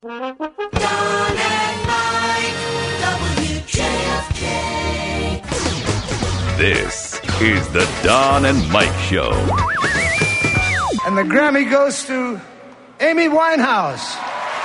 Don and Mike, WJFK. This is the Don and Mike Show. And the Grammy goes to Amy Winehouse.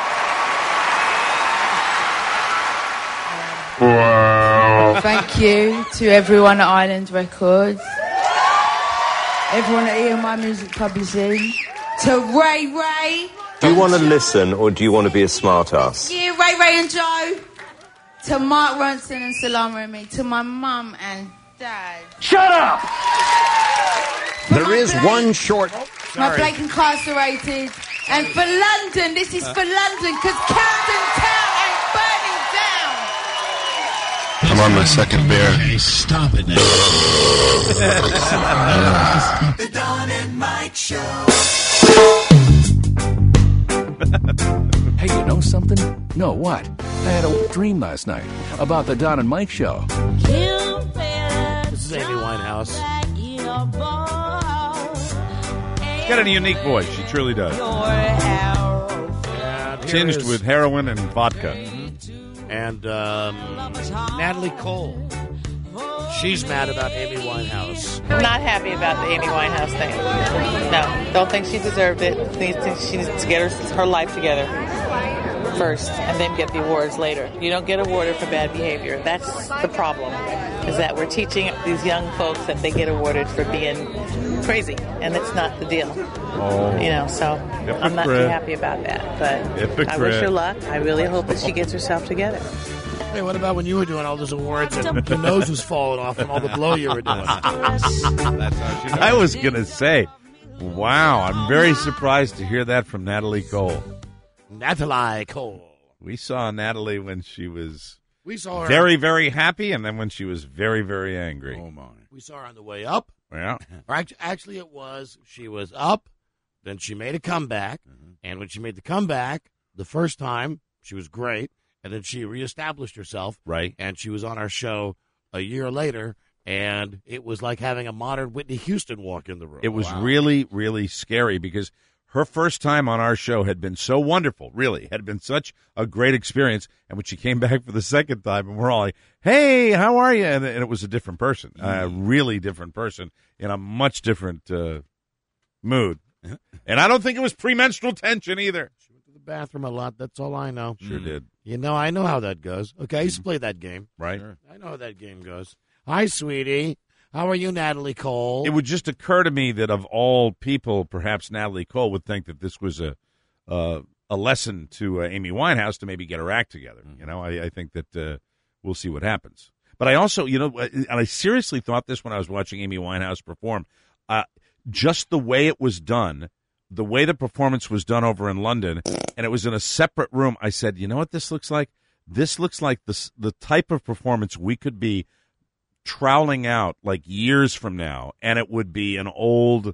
Wow. Thank you to everyone at Island Records, everyone at EMI Music Publishing, to Ray. Do you want to listen or do you want to be a smartass? Yeah, Ray and Joe. To Mark Ronson and Salama and me. To my mum and dad. Shut up! There is one short... My Blake Incarcerated. And for London, this is for London, because Camden Town ain't burning down. I'm on my second beer. Hey, stop it now. The Don and Mike Show. Hey, you know something? No, what? I had a dream last night about the Don and Mike Show. This is Amy Winehouse. She's got a unique voice. She truly does. Tinged with heroin and vodka. And Natalie Cole. She's mad about Amy Winehouse. I'm not happy about the Amy Winehouse thing. No, don't think she deserved it. She needs to get her life together first and then get the awards later. You don't get awarded for bad behavior. That's the problem, is that we're teaching these young folks that they get awarded for being crazy, and it's not the deal. So I'm not too happy about that. But I wish her luck. I really hope that she gets herself together. Hey, what about when you were doing all those awards and your nose was falling off from all the blow you were doing? I was going to say, wow, I'm very surprised to hear that from Natalie Cole. Natalie Cole. We saw Natalie when she was her very, very happy, and then when she was very, very angry. Oh, my. We saw her on the way up. Yeah. Or actually, she was up, then she made a comeback, and when she made the comeback, the first time, she was great, and then she reestablished herself. Right. And she was on our show a year later, and it was like having a modern Whitney Houston walk in the room. It was really, really scary because her first time on our show had been so wonderful, really, had been such a great experience. And when she came back for the second time, and we're all like, hey, how are you? And it was a different person, a really different person in a much different mood. And I don't think it was premenstrual tension either. She went to the bathroom a lot. That's all I know. Sure did. I know how that goes. Okay, I used to play that game. Right. Sure. I know how that game goes. Hi, sweetie. How are you, Natalie Cole? It would just occur to me that of all people, perhaps Natalie Cole would think that this was a lesson to Amy Winehouse to maybe get her act together. I think that we'll see what happens. But I also, and I seriously thought this when I was watching Amy Winehouse perform, just the way it was done, the way the performance was done over in London, and it was in a separate room. I said, you know what this looks like? This looks like the type of performance we could be troweling out like years from now, and it would be an old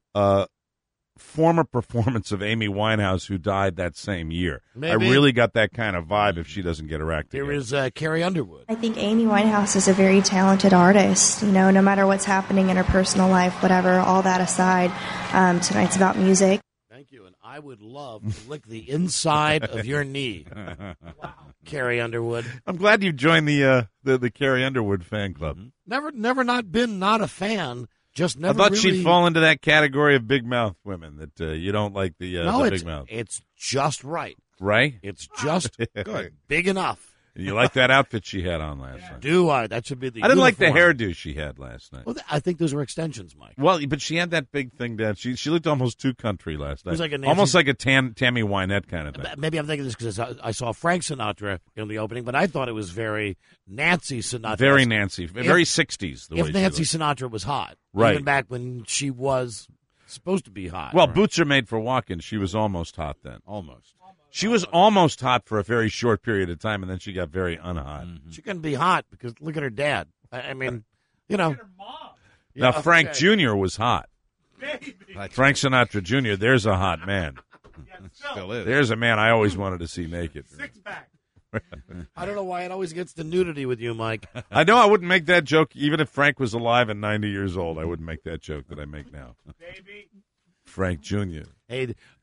former performance of Amy Winehouse who died that same year. Maybe. I really got that kind of vibe if she doesn't get her act together. Here is Carrie Underwood. I think Amy Winehouse is a very talented artist. No matter what's happening in her personal life, whatever, all that aside, tonight's about music. Thank you, and I would love to lick the inside of your knee. Wow. Carrie Underwood. I'm glad you joined the Carrie Underwood fan club. Never not been not a fan. Just never. I thought really... she'd fall into that category of big mouth women that you don't like the big mouth. It's just right. Right? It's just good. Big enough. And you like that outfit she had on last night? Do I? That should be the I didn't like the uniform. hairdo she had last night. Well, I think those were extensions, Mike. Well, but she had that big thing down. She looked almost too country last night. It was like a Nancy... Almost like a Tammy Wynette kind of thing. Maybe I'm thinking this because I saw Frank Sinatra in the opening, but I thought it was very Nancy Sinatra. Very Nancy. Very 60s. If Nancy Sinatra was hot. Right. Even back when she was supposed to be hot. Well, Boots Are Made for Walking. She was almost hot then. Almost. She was almost hot for a very short period of time, and then she got very unhot. Mm-hmm. She couldn't be hot because look at her dad. I mean, Look at her mom. Now, Frank Jr. was hot. Baby. Frank Sinatra Jr., there's a hot man. Still is. There's a man I always wanted to see naked. Six-pack. I don't know why it always gets the nudity with you, Mike. I know I wouldn't make that joke even if Frank was alive and 90 years old. I wouldn't make that joke that I make now. Baby. Frank Jr. Hey,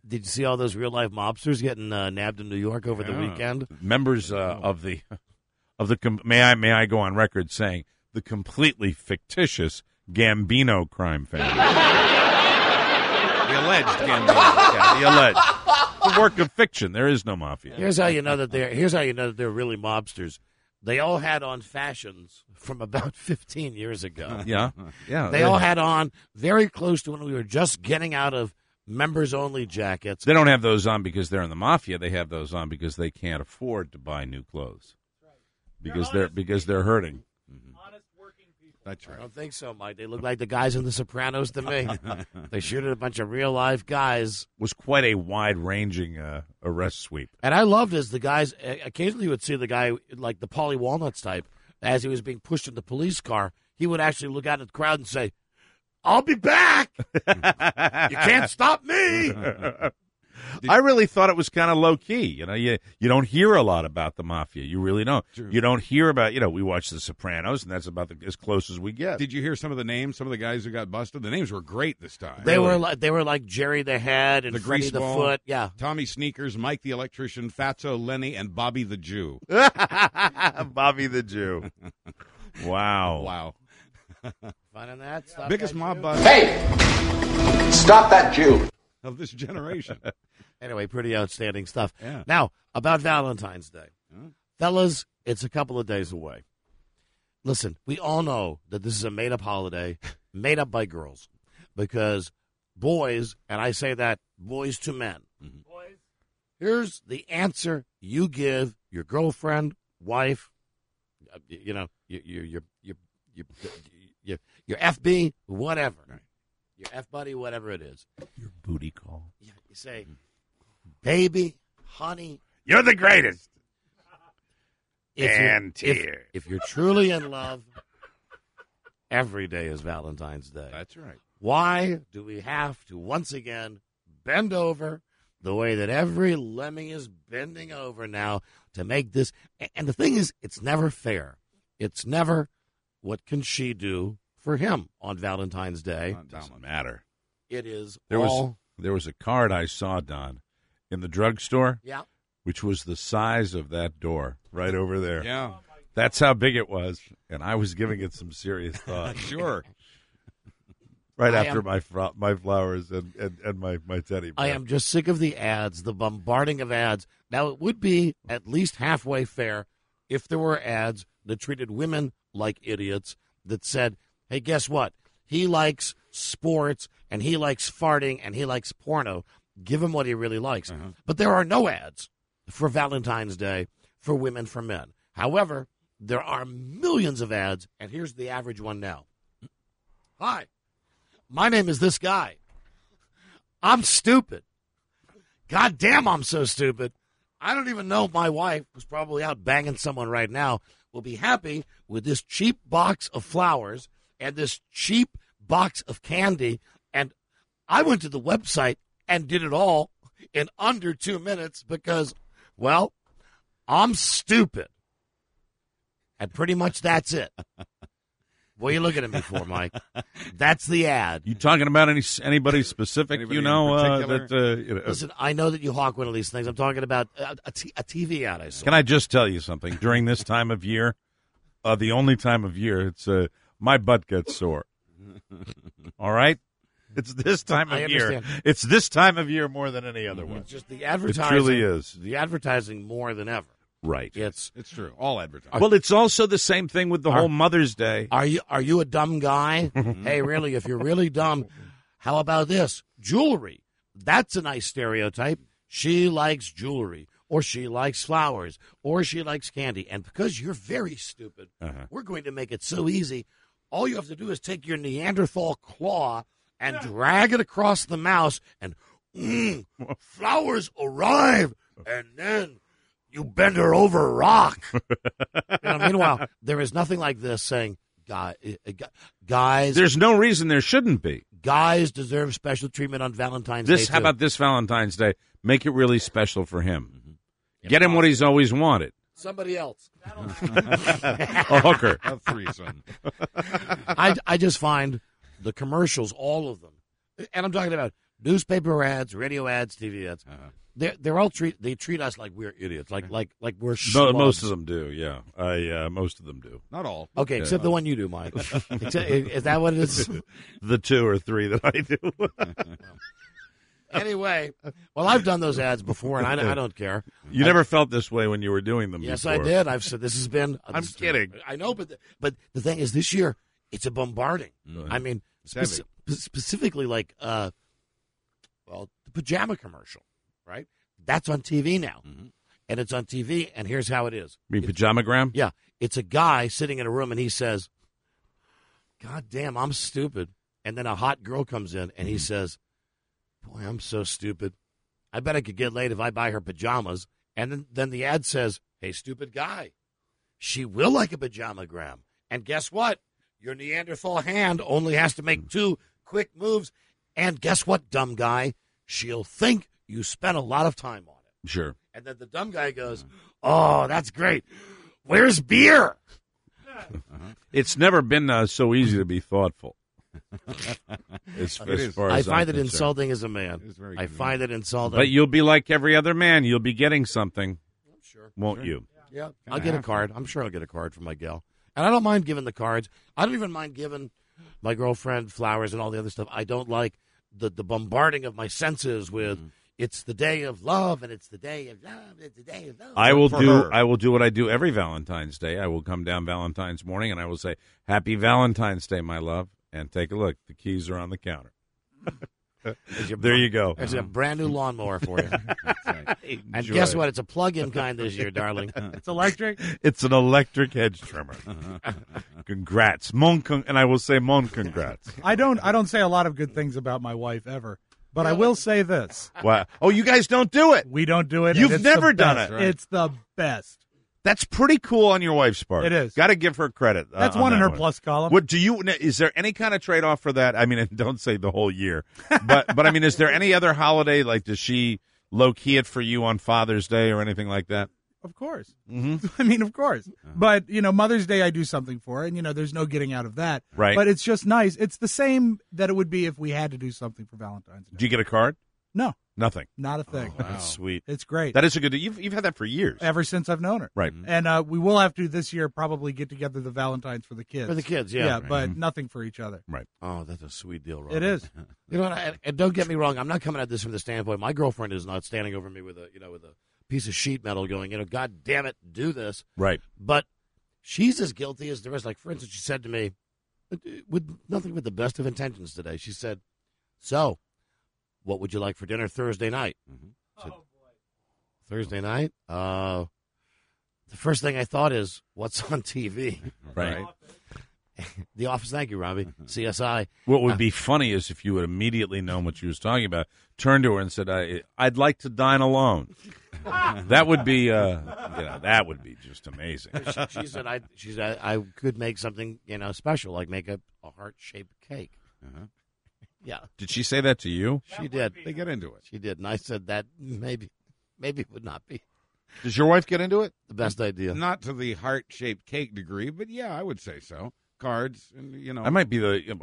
Did you see all those real life mobsters getting nabbed in New York over the weekend? Members of the may I go on record saying the completely fictitious Gambino crime family. The alleged Gambino. Yeah, the alleged. The work of fiction. There is no mafia. Here's how you know that they're really mobsters. They all had on fashions from about 15 years ago. Yeah. They all had on very close to when we were just getting out of members-only jackets. They don't have those on because they're in the mafia. They have those on because they can't afford to buy new clothes. Because they're hurting. That's right. I don't think so, Mike. They look like the guys in The Sopranos to me. They shoot at a bunch of real-life guys. Was quite a wide-ranging arrest sweep. And I loved as the guys, occasionally you would see the guy, like the Paulie Walnuts type, as he was being pushed in the police car, he would actually look out at the crowd and say, "I'll be back. You can't stop me." I really thought it was kind of low-key. You know, you don't hear a lot about the mafia. You really don't. True. You don't hear about, we watch The Sopranos, and that's about as close as we get. Did you hear some of the names? Some of the guys who got busted. The names were great this time. They were like Jerry the Head and the Freddie the Greaseball, Foot. Yeah, Tommy Sneakers, Mike the Electrician, Fatso Lenny, and Bobby the Jew. Bobby the Jew. Wow. Finding that? Stop Biggest that mob Jew? bust. Hey, stop that Jew. Of this generation. Anyway, pretty outstanding stuff. Yeah. Now, about Valentine's Day. Fellas, it's a couple of days away. Listen, we all know that this is a made-up holiday, made up by girls. Because boys, and I say that boys to men, boys, here's the answer you give your girlfriend, wife, your FB, whatever. Right. Your F-buddy, whatever it is. Your booty call. You say, baby, honey. You're the greatest. If you're truly in love, every day is Valentine's Day. That's right. Why do we have to once again bend over the way that every lemming is bending over now to make this? And the thing is, it's never fair. It's never, what can she do for him on Valentine's Day? It doesn't matter. It is There was a card I saw, Don, in the drugstore. Yeah. Which was the size of that door right over there. Yeah. That's how big it was, and I was giving it some serious thought. Sure. Right after my flowers and my teddy bear. I am just sick of the ads, the bombarding of ads. Now, it would be at least halfway fair if there were ads that treated women like idiots, that said, hey, guess what? He likes sports, and he likes farting, and he likes porno. Give him what he really likes. Uh-huh. But there are no ads for Valentine's Day for women, for men. However, there are millions of ads, and here's the average one now. Hi, my name is this guy. I'm stupid. God damn, I'm so stupid. I don't even know if my wife, who's probably out banging someone right now, will be happy with this cheap box of flowers and this cheap box of candy. And I went to the website and did it all in under 2 minutes because, well, I'm stupid. And pretty much that's it. What are you looking at me for, Mike? That's the ad. You talking about anybody specific? Anybody you know in particular? Listen, I know that you hawk one of these things. I'm talking about a TV ad I saw. Can I just tell you something? During this time of year, the only time of year, it's my butt gets sore. All right? It's this time of year. Understand. It's this time of year more than any other one. It's just the advertising. It truly is. The advertising more than ever. Right. It's true. All advertising. Well, it's also the same thing with the whole Mother's Day. Are you a dumb guy? Hey, really, if you're really dumb, how about this? Jewelry. That's a nice stereotype. She likes jewelry, or she likes flowers, or she likes candy. And because you're very stupid, we're going to make it so easy. All you have to do is take your Neanderthal claw and drag it across the mouse, and flowers arrive, and then you bend her over a rock. Meanwhile, there is nothing like this saying, guys. There's no reason there shouldn't be. Guys deserve special treatment on Valentine's Day. How about this Valentine's Day? Make it really special for him. Get him what he's always wanted. Somebody else. A hooker. A threesome. I just find the commercials, all of them, and I'm talking about newspaper ads, radio ads, TV ads. They're all they treat us like we're idiots, like we're slugs. Most of them do, yeah. Most of them do. Not all. Okay, except the one you do, Mike. Is that what it is? The 2 or 3 that I do. Anyway, well, I've done those ads before, and I don't care. You never felt this way when you were doing them Yes, before. I did. I've said this has been. I'm kidding. I know, but the thing is, this year it's a bombarding. I mean, specifically like, the pajama commercial, right? That's on TV now, and it's on TV. And here's how it is. You mean Pajamagram? Yeah, it's a guy sitting in a room, and he says, "God damn, I'm stupid." And then a hot girl comes in, and he says, "Boy, I'm so stupid. I bet I could get laid if I buy her pajamas." And then the ad says, "Hey, stupid guy, she will like a pajamagram. And guess what? Your Neanderthal hand only has to make 2 quick moves. And guess what, dumb guy? She'll think you spent a lot of time on it." Sure. And then the dumb guy goes, "Oh, that's great. Where's beer?" It's never been so easy to be thoughtful. as far I as find I'm it concerned. insulting as a man. I find it insulting. But you'll be like every other man. You'll be getting something. Sure. Won't you? Yeah, I'll get a card. I'm sure I'll get a card from my gal. And I don't mind giving the cards. I don't even mind giving my girlfriend flowers and all the other stuff. I don't like the bombarding of my senses with it's the day of love and it's the day of love. It's the day of love. I will do what I do every Valentine's Day. I will come down Valentine's morning and I will say, "Happy Valentine's Day, my love." And take a look. The keys are on the counter. There you go. There's a brand new lawnmower for you. And guess what? It's a plug-in kind this year, darling. It's electric? It's an electric hedge trimmer. Congrats. And I will say congrats. I don't say a lot of good things about my wife ever. But I will say this. Wow. Oh, you guys don't do it? We don't do it. You've never done it. Right? It's the best. That's pretty cool on your wife's part. It is. Got to give her credit. That's one in her plus column. What is there any kind of trade-off for that? I mean, don't say the whole year. But I mean, is there any other holiday, like does she low-key it for you on Father's Day or anything like that? Of course. Mm-hmm. I mean, of course. But, Mother's Day I do something for her, and, there's no getting out of that. Right. But it's just nice. It's the same that it would be if we had to do something for Valentine's Day. Do you get a card? No. Nothing. Not a thing. Oh, wow. That's sweet. It's great. That is a good. You've had that for years. Ever since I've known her. Right. And we will have to this year probably get together the Valentines for the kids. For the kids, yeah. Yeah, Right. But nothing for each other. Right. Oh, that's a sweet deal, Rob. It is. And don't get me wrong. I'm not coming at this from the standpoint. My girlfriend is not standing over me with a piece of sheet metal going, God damn it, do this. Right. But she's as guilty as the rest. Like, for instance, she said to me, with nothing but the best of intentions today, she said, "So, what would you like for dinner Thursday night?" Said, Thursday night? The first thing I thought is, what's on TV? Right. The Office. Thank you, Robbie. CSI. What would be funny is if you had immediately known what she was talking about, turned to her and said, "I'd like to dine alone." That would be, that would be just amazing. She said, I could make something, special, like make a heart-shaped cake. Uh-huh. Yeah. Did she say that to you? She did. They get into it. She did, and I said that maybe it would not be Does your wife get into it? the best idea. Not to the heart-shaped cake degree, but yeah, I would say so. Cards, and I might be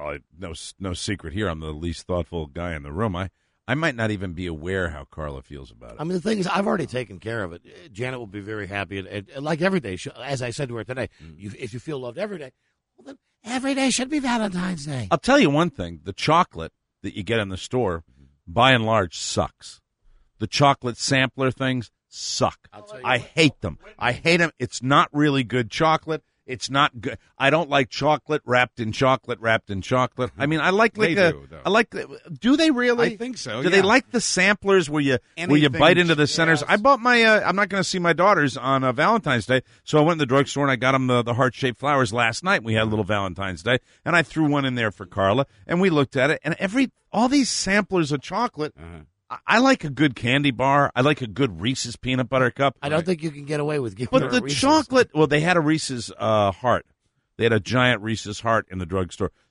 no secret here. I'm the least thoughtful guy in the room. I might not even be aware how Carla feels about it. I mean, the thing is, I've already taken care of it. Janet will be very happy, and like every day, as I said to her today, if you feel loved every day, well, then every day should be Valentine's Day. I'll tell you one thing: the chocolate that you get in the store, by and large, sucks. The chocolate sampler things suck. I hate them. I hate them. It's not really good chocolate. It's not good. I don't like chocolate wrapped in chocolate wrapped in chocolate. I mean, I like They do, though. I like. Do they really? I think so. Do yeah. they like the samplers where you Anything, bite into the centers? yes. I bought my. I'm not going to see my daughters on Valentine's Day, so I went to the drugstore and I got them the heart shaped flowers last night. We had a little Valentine's Day, and I threw one in there for Carla, and we looked at it, and all these samplers of chocolate. I like a good candy bar. I like a good Reese's peanut butter cup. I don't think you can get away with giving But her the Reese's. chocolate, well, they had a Reese's heart. They had a giant Reese's heart in the drugstore.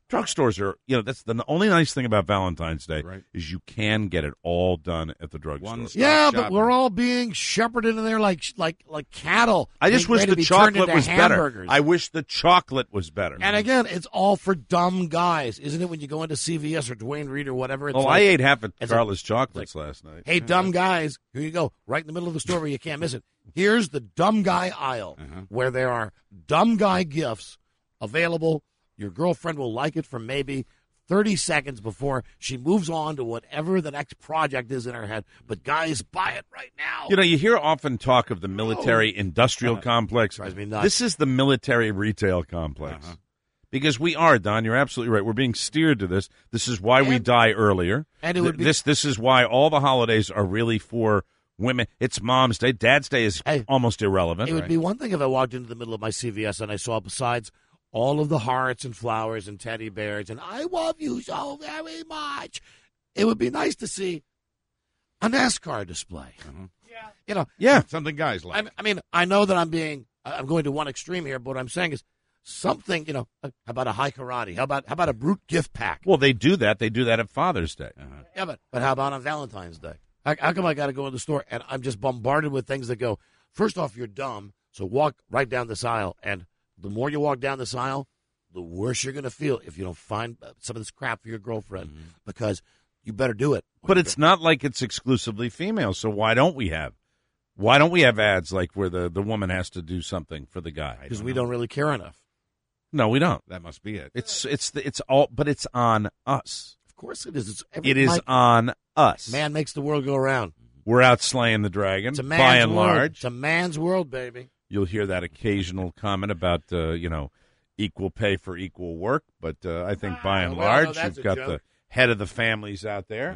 Drugstores are, that's the only nice thing about Valentine's Day Right. is you can get it all done at the drugstore. One-stop Yeah, shopping. but we're all being shepherded in there like cattle. I just being wish ready the to be turned chocolate into was better. hamburgers. I wish the chocolate was better. And again, it's all for dumb guys, isn't it? When you go into CVS or Dwayne Reed or whatever. It's I like, ate half of it's Carla's chocolates last night. Hey, dumb guys, here you go. Right in the middle of the store where you can't miss it. Here's the dumb guy aisle where there are dumb guy gifts available. Your girlfriend will like it for maybe 30 seconds before she moves on to whatever the next project is in her head. But guys, buy it right now. You hear often talk of the military-industrial complex. Drives me nuts. This is the military-retail complex. Because we are, Don, you're absolutely right. We're being steered to this. This is why we die earlier. And it would be- This is why all the holidays are really for women. It's Mom's Day. Dad's Day is almost irrelevant. It would be one thing if I walked into the middle of my CVS and I saw, besides all of the hearts and flowers and teddy bears and I love you so very much, it would be nice to see a NASCAR display. Yeah, something guys like. I mean, I know that I'm going to one extreme here, but what I'm saying is something, how about a high karate? How about a brute gift pack? Well, they do that. They do that at Father's Day. Yeah, but how about on Valentine's Day? How come I got to go in the store and I'm just bombarded with things that go, first off, you're dumb, so walk right down this aisle, and the more you walk down this aisle, the worse you're going to feel if you don't find some of this crap for your girlfriend, because you better do it. But it's not like it's exclusively female, so why don't we have ads like where the woman has to do something for the guy? Because we don't really care enough. No, we don't. That must be it. It's all, but it's on us. Of course it is. It is on us. Man makes the world go round. We're out slaying the dragon, It's a man's by and world. large. It's a man's world, baby. You'll hear that occasional comment about, equal pay for equal work, but I think by and Well, no, large, that's you've a got joke. the head of the families out there.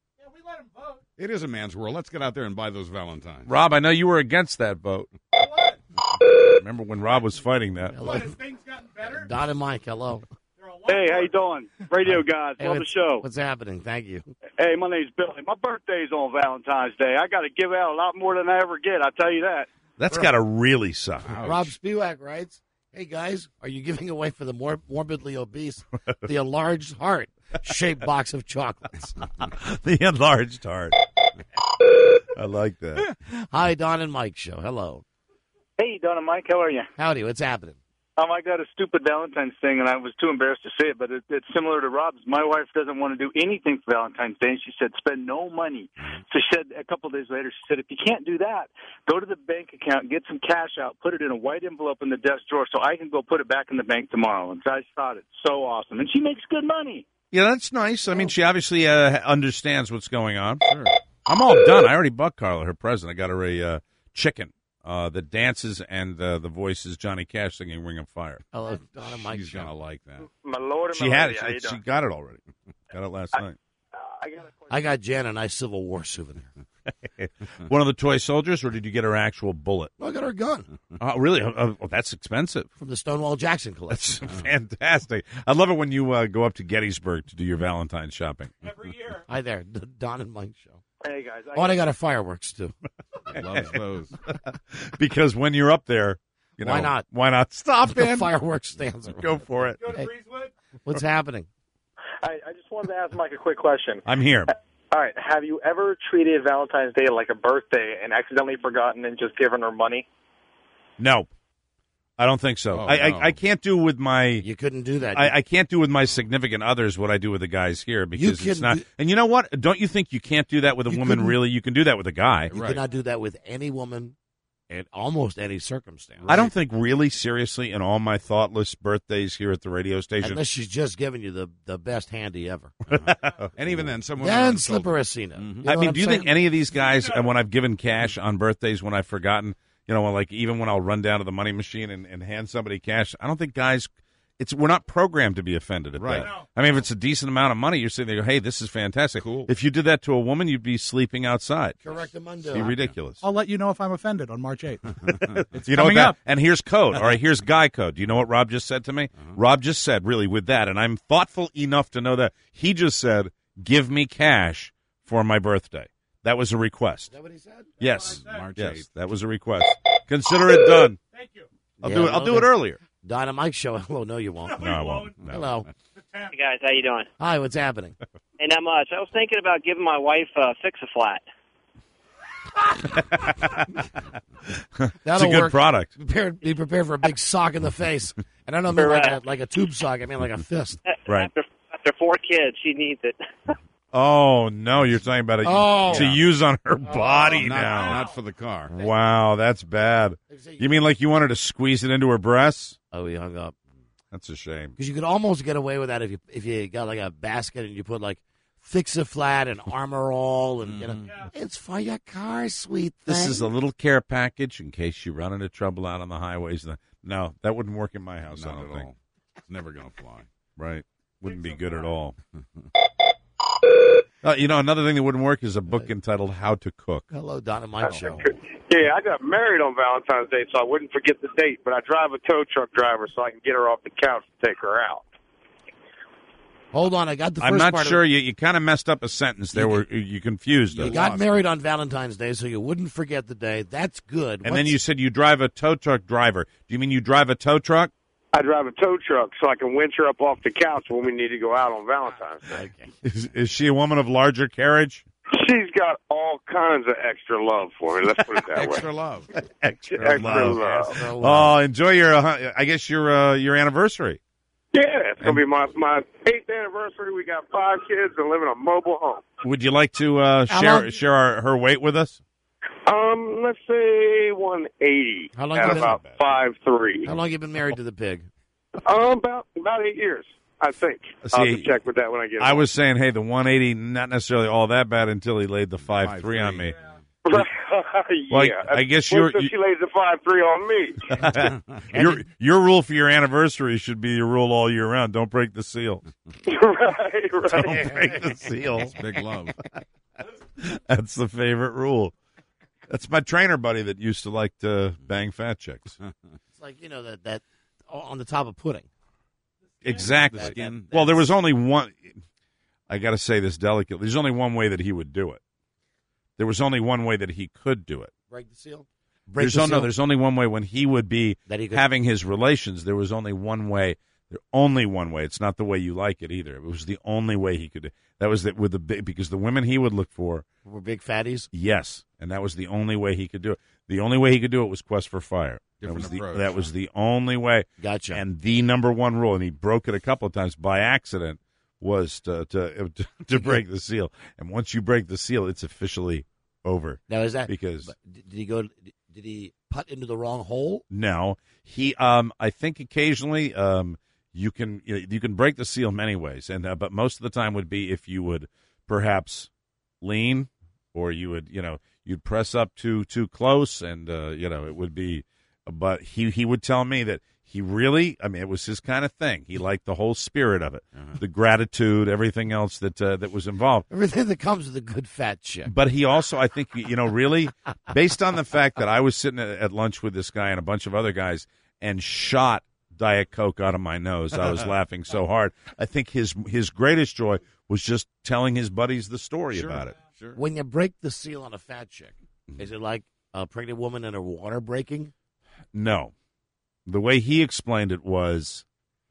It is a man's world. Let's get out there and buy those Valentines. Rob, I know you were against that vote. Remember when Rob was fighting that? Hello. Don and Mike, hello. Hey, how you doing? Radio guys, Hey, love the what's- show. What's happening? Thank you. Hey, my name's Billy. My birthday's on Valentine's Day. I got to give out a lot more than I ever get, I tell you that. That's got to really suck. Rob Spivak writes, hey, guys, are you giving away for the morbidly obese the enlarged heart-shaped box of chocolates? The enlarged heart. I like that. Hi, Don and Mike show. Hello. Hey, Don and Mike, how are you? Howdy, what's happening? I got a stupid Valentine's thing, and I was too embarrassed to say it, but it's similar to Rob's. My wife doesn't want to do anything for Valentine's Day, and she said, spend no money. So she said, a couple of days later, she said, if you can't do that, go to the bank account, get some cash out, put it in a white envelope in the desk drawer so I can go put it back in the bank tomorrow. And I thought it's so awesome. And she makes good money. Yeah, that's nice. I mean, she obviously understands what's going on. Sure. I'm all done. I already bought Carla her present. I got her a chicken that dances, and the voice is Johnny Cash singing Ring of Fire. Hello, Don and Mike She's show. going to like that. My Lord and She my had lady, how you it. She doing? got it already. Got it last night. I got Jan a nice Civil War souvenir. One of the toy soldiers, or did you get her actual bullet? No, I got her a gun. Oh, really? That's expensive. From the Stonewall Jackson collection. That's fantastic. I love it when you go up to Gettysburg to do your Valentine's shopping. Every year. Hi there, the Don and Mike show. Hey, guys. Oh, and I got her fireworks, too. Loves those. Because when you're up there, Why not? Why not? Stop, The man. fireworks stands. Go for it. Hey, what's happening? I just wanted to ask Mike a quick question. I'm here. All right. Have you ever treated Valentine's Day like a birthday and accidentally forgotten and just given her money? No, I don't think so. Oh, I no. can't do with my. You couldn't do that. I can't do with my significant others what I do with the guys here because it's couldn't not. do- And you know what? Don't you think you can't do that with a You woman? couldn't- Really, you can do that with a guy. You Right. could not do that with any woman in almost any circumstance. I don't think really seriously in all my thoughtless birthdays here at the radio station. Unless she's just giving you the best handy ever. And even then, some women Then are slip told- her a Cena. Mhm. You know I what mean, I'm do you think saying? any of these guys, and when I've given cash on birthdays when I've forgotten, like even when I'll run down to the money machine and hand somebody cash, I don't think guys, we're not programmed to be offended at Right. that. No. I mean, if it's a decent amount of money, you're sitting there, hey, this is fantastic. Cool. If you did that to a woman, you'd be sleeping outside. Correct, It'd be ridiculous. I'll let you know if I'm offended on March 8th. It's You know what coming that? up. And here's code. All right, here's guy code. Do you know what Rob just said to me? Rob just said, really, with that, and I'm thoughtful enough to know that he just said, give me cash for my birthday. That was a request. Is that what he said? Yes. March Yes, 8th. that was a request. Consider it done. Thank you. I'll Yeah, do it. I'll well, do it then- earlier. Don and Mike show. Hello, no, you won't. No, I won't. No. Hello. Hey guys, how you doing? Hi, what's happening? Hey, not much. I was thinking about giving my wife a Fix-A-Flat. It's a good product. Be prepared for a big sock in the face. And I don't mean like a tube sock. I mean like a fist. Right. After 4 kids, she needs it. Oh, no, you're talking about it to use on her body now. Not for the car. Wow, that's bad. You mean like you wanted to squeeze it into her breasts? Oh, he hung up. That's a shame. Because you could almost get away with that if you got like a basket and you put like Fix-A-Flat and Armor All and it's for your car, sweet thing. This is a little care package in case you run into trouble out on the highways. No, that wouldn't work in my house, I don't think. All. It's never going to fly. Right. Wouldn't be good at all. Another thing that wouldn't work is a book entitled How to Cook. Hello, Don and Mike Show. Yeah, I got married on Valentine's Day, so I wouldn't forget the date, but I drive a tow truck driver so I can get her off the couch to take her out. Hold on, I got the first I'm not part sure. You kind of messed up a sentence there where you confused us. You got married on Valentine's Day, so you wouldn't forget the day. That's good. And then you said you drive a tow truck driver. Do you mean you drive a tow truck? I drive a tow truck so I can winch her up off the couch when we need to go out on Valentine's Day. Okay. Is she a woman of larger carriage? She's got all kinds of extra love for me. Let's put it that way. Extra love. Extra love. Oh, enjoy your, I guess, your anniversary. Yeah, it's going to be my 8th anniversary. We got 5 kids and live in a mobile home. Would you like to share her weight with us? Let's say 180. How long at you been, about 5'3". How long you been married to the pig? About 8 years, I think. I'll have to check with that when I get home. I was saying, hey, the 180, not necessarily all that bad until he laid the 5'3" on me. Well, yeah. I guess she lays the 5'3" on me. your rule for your anniversary should be your rule all year round. Don't break the seal. right. Don't break the seal. It's big love. That's the favorite rule. That's my trainer buddy that used to like to bang fat chicks. It's like, that on the top of pudding. Exactly. Well, there was only one. I got to say this delicately. There's only one way that he would do it. There was only one way that he could do it. Break the seal? There's only one way when he would be having his relations. There was only one way. Only one way. It's not the way you like it either. It was the only way he could. That was with the big, because the women he would look for were big fatties. Yes, and that was the only way he could do it. The only way he could do it was Quest for Fire. That was the only way. Gotcha. And the number one rule, and he broke it a couple of times by accident, was to break the seal. And once you break the seal, it's officially over. Now is that because did he putt into the wrong hole? No, he. I think occasionally. You can break the seal many ways, and but most of the time would be if you would perhaps lean, or you would you'd press up too close, and it would be. But he would tell me that he really, it was his kind of thing. He liked the whole spirit of it, the gratitude, everything else that was involved, everything that comes with a good fat chick. But he also, I think, really, based on the fact that I was sitting at lunch with this guy and a bunch of other guys and shot Diet Coke out of my nose. I was laughing so hard. I think his greatest joy was just telling his buddies the story about it. Sure. When you break the seal on a fat chick, is it like a pregnant woman and her water breaking? No. The way he explained it was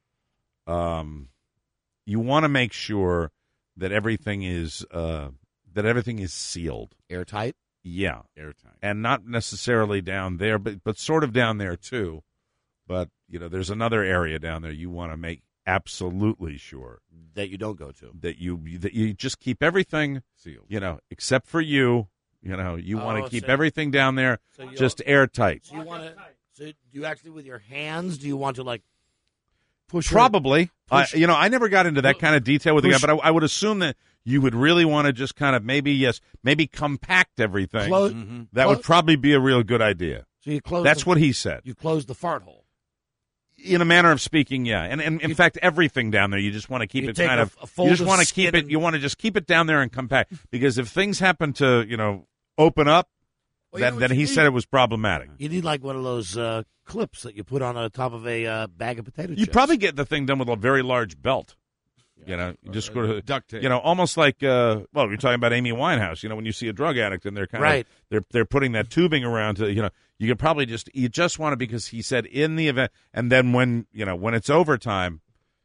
you want to make sure that everything is sealed. Airtight? Yeah. Airtight. And not necessarily down there, but sort of down there too. But, there's another area down there you want to make absolutely sure that you don't go to. That you just keep everything sealed. Except for you. You want to keep everything down there just airtight. So you want to? So do you actually, with your hands, do you want to push? Probably. I never got into that kind of detail with the guy, but I would assume that you would really want to just kind of maybe compact everything. That would probably be a real good idea. So you close. That's what he said. You close the fart hole. In a manner of speaking, yeah, and in fact, everything down there, you just want to keep it kind of. You just want to keep it. You want to just keep it down there and compact, because if things happen to open up, then he said it was problematic. You need one of those clips that you put on the top of a bag of potato chips. You probably get the thing done with a very large belt. You just go to duct tape. Almost like you're talking about Amy Winehouse. When you see a drug addict and they're kind of they're putting that tubing around to you could probably just want to, because he said in the event, and then when when it's overtime,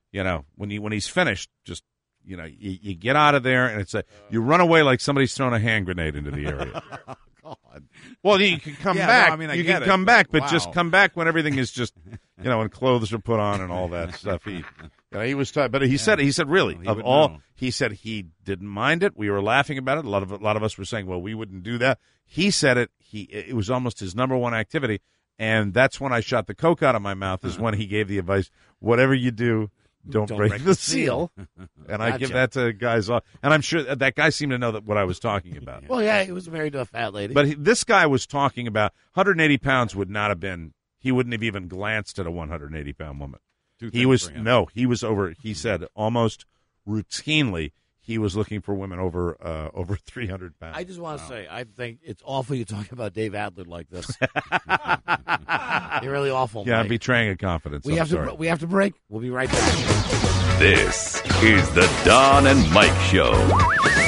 You know, when he's finished, just you get out of there, and you run away like somebody's thrown a hand grenade into the area. God. Well, you can come back. No, I mean, you can come back, but just come back when everything is just, and clothes are put on and all that stuff. He was, but he said really of all, know. He said he didn't mind it. We were laughing about it. A lot of us were saying, well, we wouldn't do that. He said it. It was almost his number one activity, and that's when I shot the coke out of my mouth. Is when he gave the advice: whatever you do, don't break the seal. And I give that to guys off. And I'm sure that guy seemed to know what I was talking about. Well, yeah, he was married to a fat lady. But this guy was talking about 180 pounds would not have been, he wouldn't have even glanced at a 180-pound woman. He was over, he said, almost routinely, he was looking for women over 300 pounds. I just want to say, I think it's awful you talk about Dave Adler like this. You're really awful. Yeah, Mike. I'm betraying a confidence. We have to break. We'll be right back. This is the Don and Mike Show.